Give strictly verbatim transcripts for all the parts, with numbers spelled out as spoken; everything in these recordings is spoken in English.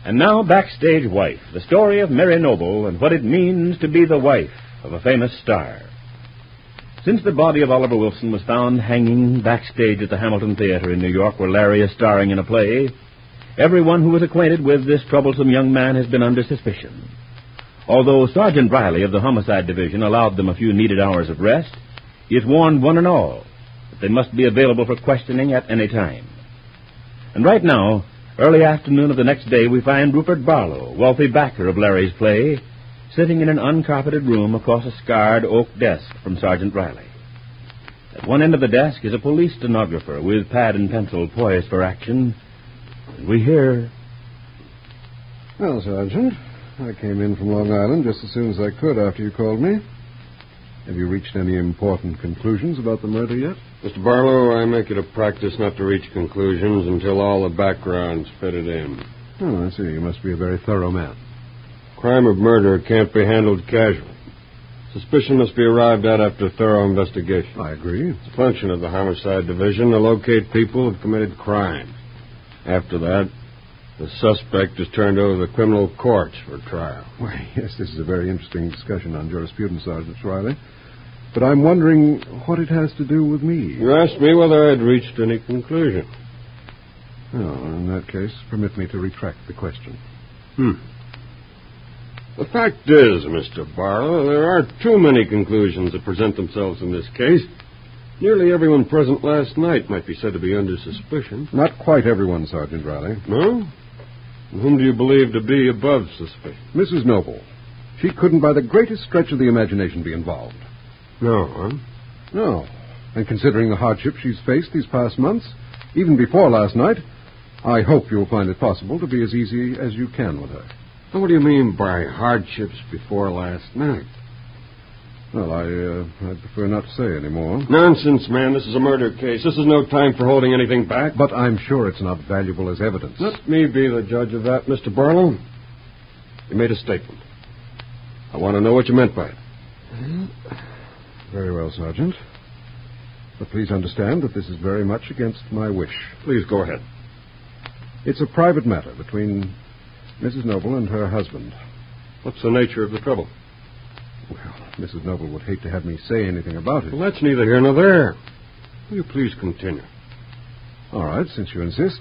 And now, Backstage Wife, the story of Mary Noble and what it means to be the wife of a famous star. Since the body of Oliver Wilson was found hanging backstage at the Hamilton Theater in New York, where Larry is starring in a play, everyone who is acquainted with this troublesome young man has been under suspicion. Although Sergeant Riley of the Homicide Division allowed them a few needed hours of rest, he has warned one and all that they must be available for questioning at any time. And right now, early afternoon of the next day, we find Rupert Barlow, wealthy backer of Larry's play, sitting in an uncarpeted room across a scarred oak desk from Sergeant Riley. At one end of the desk is a police stenographer with pad and pencil poised for action. And we hear... Well, Sergeant, I came in from Long Island just as soon as I could after you called me. Have you reached any important conclusions about the murder yet? Mister Barlow, I make it a practice not to reach conclusions until all the background's fitted in. Oh, I see. You must be a very thorough man. Crime of murder can't be handled casually. Suspicion must be arrived at after thorough investigation. I agree. It's a function of the Homicide Division to locate people who have committed crimes. After that, the suspect is turned over to the criminal courts for trial. Why, yes, this is a very interesting discussion on jurisprudence, Sergeant Riley. But I'm wondering what it has to do with me. You asked me whether I'd reached any conclusion. Oh, in that case, permit me to retract the question. Hmm. The fact is, Mister Barlow, there aren't too many conclusions that present themselves in this case. Nearly everyone present last night might be said to be under suspicion. Not quite everyone, Sergeant Riley. No? And whom do you believe to be above suspicion? Missus Noble. She couldn't, by the greatest stretch of the imagination, be involved. No, huh? No. And considering the hardship she's faced these past months, even before last night, I hope you'll find it possible to be as easy as you can with her. What do you mean by hardships before last night? Well, I, uh, I'd prefer not to say any more. Nonsense, man. This is a murder case. This is no time for holding anything back. But I'm sure it's not valuable as evidence. Let me be the judge of that, Mister Barlow. You made a statement. I want to know what you meant by it. Very well, Sergeant. But please understand that this is very much against my wish. Please go ahead. It's a private matter between Missus Noble and her husband. What's the nature of the trouble? Well, Missus Noble would hate to have me say anything about it. Well, that's neither here nor there. Will you please continue? All right, since you insist.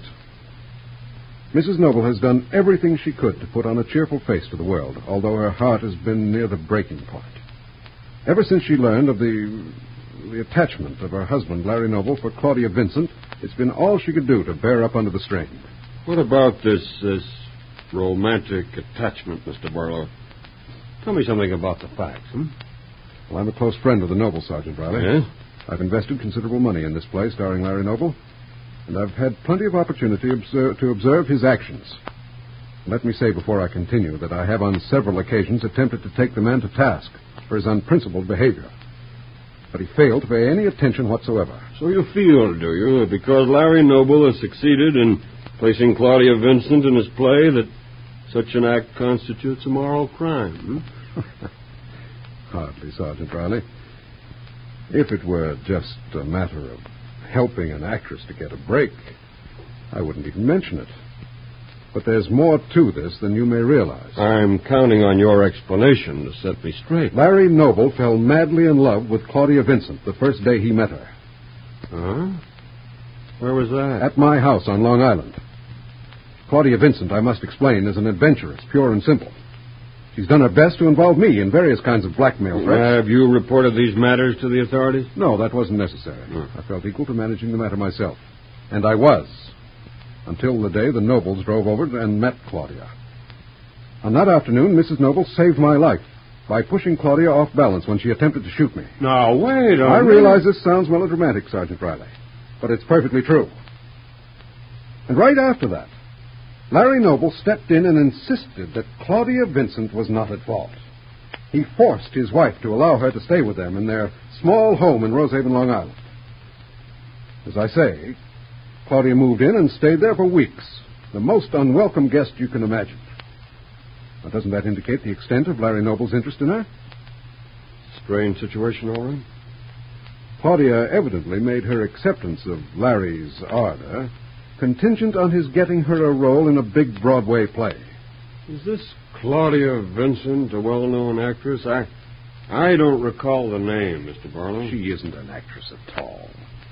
Missus Noble has done everything she could to put on a cheerful face to the world, although her heart has been near the breaking point. Ever since she learned of the, the attachment of her husband, Larry Noble, for Claudia Vincent, it's been all she could do to bear up under the strain. What about this, this romantic attachment, Mister Barlow? Tell me something about the facts, hmm? Well, I'm a close friend of the Noble, Sergeant Riley. Yes? I've invested considerable money in this play starring Larry Noble, and I've had plenty of opportunity observe, to observe his actions. Let me say before I continue that I have on several occasions attempted to take the man to task for his unprincipled behavior. But he failed to pay any attention whatsoever. So you feel, do you, that because Larry Noble has succeeded in placing Claudia Vincent in his play, that such an act constitutes a moral crime? Hmm? Hardly, Sergeant Riley. If it were just a matter of helping an actress to get a break, I wouldn't even mention it. But there's more to this than you may realize. I'm counting on your explanation to set me straight. Larry Noble fell madly in love with Claudia Vincent the first day he met her. Huh? Where was that? At my house on Long Island. Claudia Vincent, I must explain, is an adventuress, pure and simple. She's done her best to involve me in various kinds of blackmail threats. Have you reported these matters to the authorities? No, that wasn't necessary. Hmm. I felt equal to managing the matter myself. And I was. Until the day the Nobles drove over and met Claudia. On that afternoon, Missus Noble saved my life by pushing Claudia off balance when she attempted to shoot me. Now, wait a I minute. realize this sounds melodramatic, Sergeant Riley, but it's perfectly true. And right after that, Larry Noble stepped in and insisted that Claudia Vincent was not at fault. He forced his wife to allow her to stay with them in their small home in Rosehaven, Long Island. As I say, Claudia moved in and stayed there for weeks, the most unwelcome guest you can imagine. Now, doesn't that indicate the extent of Larry Noble's interest in her? Strange situation, all right. Claudia evidently made her acceptance of Larry's ardor contingent on his getting her a role in a big Broadway play. Is this Claudia Vincent, a well-known actress? I I don't recall the name, Mister Barlow. She isn't an actress at all.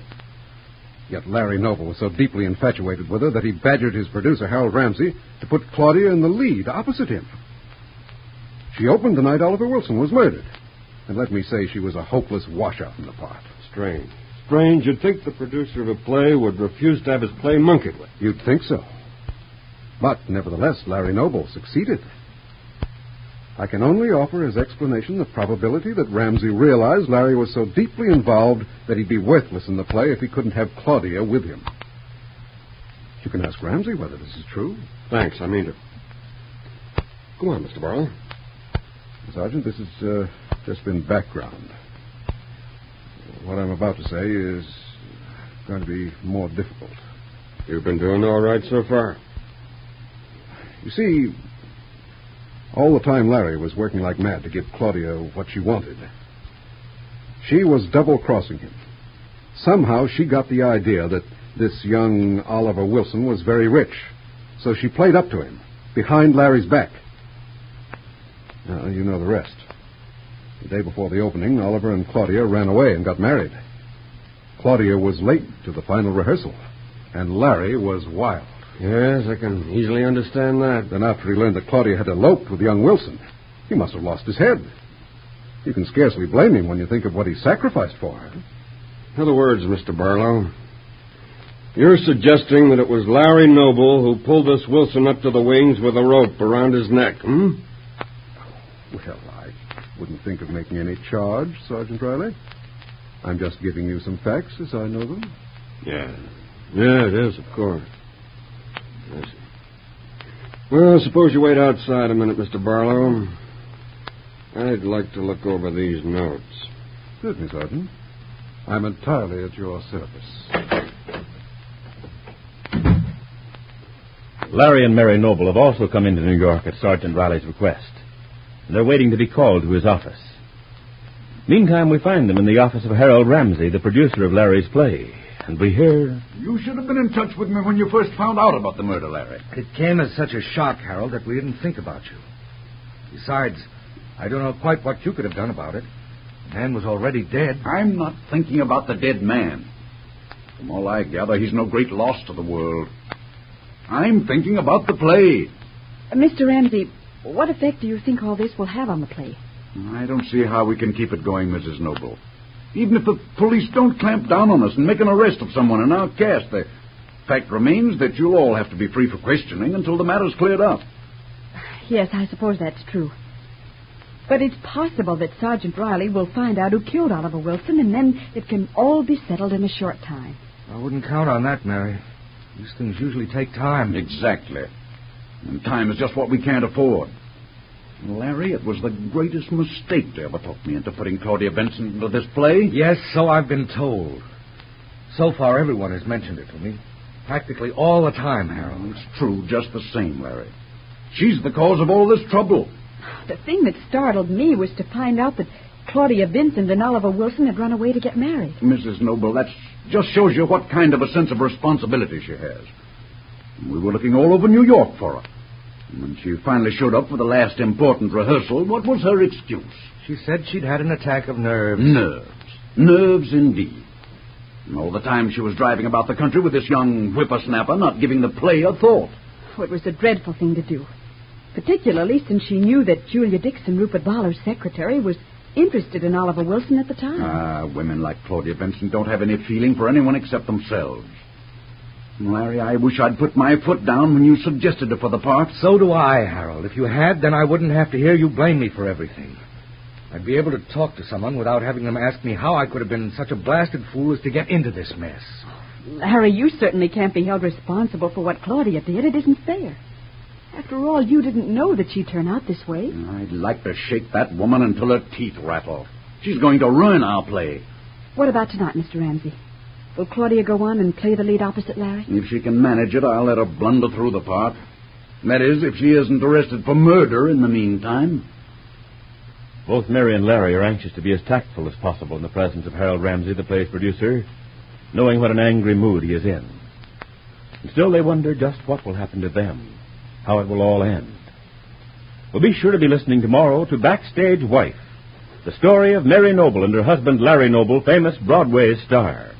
Yet Larry Noble was so deeply infatuated with her that he badgered his producer, Harold Ramsey, to put Claudia in the lead opposite him. She opened the night Oliver Wilson was murdered. And let me say she was a hopeless washout in the part. Strange. Strange. You'd think the producer of a play would refuse to have his play monkeyed with. You'd think so. But, nevertheless, Larry Noble succeeded. I can only offer as explanation the probability that Ramsey realized Larry was so deeply involved that he'd be worthless in the play if he couldn't have Claudia with him. You can ask Ramsey whether this is true. Thanks, I mean it. Go on, Mister Barlow. Sergeant, this has uh, just been background. What I'm about to say is going to be more difficult. You've been doing all right so far. You see, all the time Larry was working like mad to give Claudia what she wanted. She was double-crossing him. Somehow she got the idea that this young Oliver Wilson was very rich, so she played up to him, behind Larry's back. Now, you know the rest. The day before the opening, Oliver and Claudia ran away and got married. Claudia was late to the final rehearsal, and Larry was wild. Yes, I can easily understand that. Then after he learned that Claudia had eloped with young Wilson, he must have lost his head. You can scarcely blame him when you think of what he sacrificed for her. In other words, Mister Barlow, you're suggesting that it was Larry Noble who pulled this Wilson up to the wings with a rope around his neck, hmm? Well, I wouldn't think of making any charge, Sergeant Riley. I'm just giving you some facts as I know them. Yeah. Yeah, it is, of course. I see. Well, suppose you wait outside a minute, Mister Barlow. I'd like to look over these notes. Certainly, Sergeant. I'm entirely at your service. Larry and Mary Noble have also come into New York at Sergeant Riley's request. And they're waiting to be called to his office. Meantime, we find them in the office of Harold Ramsey, the producer of Larry's play. And we hear... You should have been in touch with me when you first found out about the murder, Larry. It came as such a shock, Harold, that we didn't think about you. Besides, I don't know quite what you could have done about it. The man was already dead. I'm not thinking about the dead man. From all I gather, he's no great loss to the world. I'm thinking about the play. Uh, Mister Ramsey, what effect do you think all this will have on the play? I don't see how we can keep it going, Missus Noble. Even if the police don't clamp down on us and make an arrest of someone in our cast, the fact remains that you'll all have to be free for questioning until the matter's cleared up. Yes, I suppose that's true. But it's possible that Sergeant Riley will find out who killed Oliver Wilson, and then it can all be settled in a short time. I wouldn't count on that, Mary. These things usually take time. Exactly. And time is just what we can't afford. Larry, it was the greatest mistake to ever talk me into putting Claudia Vincent into this play. Yes, so I've been told. So far, everyone has mentioned it to me. Practically all the time, Harold. It's true just the same, Larry. She's the cause of all this trouble. The thing that startled me was to find out that Claudia Vincent and Oliver Wilson had run away to get married. Missus Noble, that just shows you what kind of a sense of responsibility she has. We were looking all over New York for her. When she finally showed up for the last important rehearsal, what was her excuse? She said she'd had an attack of nerves. Nerves. Nerves indeed. And all the time she was driving about the country with this young whippersnapper, not giving the play a thought. Oh, it was a dreadful thing to do. Particularly since she knew that Julia Dixon, Rupert Ballard's secretary, was interested in Oliver Wilson at the time. Ah, women like Claudia Vincent don't have any feeling for anyone except themselves. Larry, I wish I'd put my foot down when you suggested her for the part. So do I, Harold. If you had, then I wouldn't have to hear you blame me for everything. I'd be able to talk to someone without having them ask me how I could have been such a blasted fool as to get into this mess. Larry, you certainly can't be held responsible for what Claudia did. It isn't fair. After all, you didn't know that she'd turn out this way. I'd like to shake that woman until her teeth rattle. She's going to ruin our play. What about tonight, Mister Ramsey? Will Claudia go on and play the lead opposite Larry? If she can manage it, I'll let her blunder through the part. That is, if she isn't arrested for murder in the meantime. Both Mary and Larry are anxious to be as tactful as possible in the presence of Harold Ramsey, the play's producer, knowing what an angry mood he is in. And still they wonder just what will happen to them, how it will all end. Well, be sure to be listening tomorrow to Backstage Wife, the story of Mary Noble and her husband Larry Noble, famous Broadway star.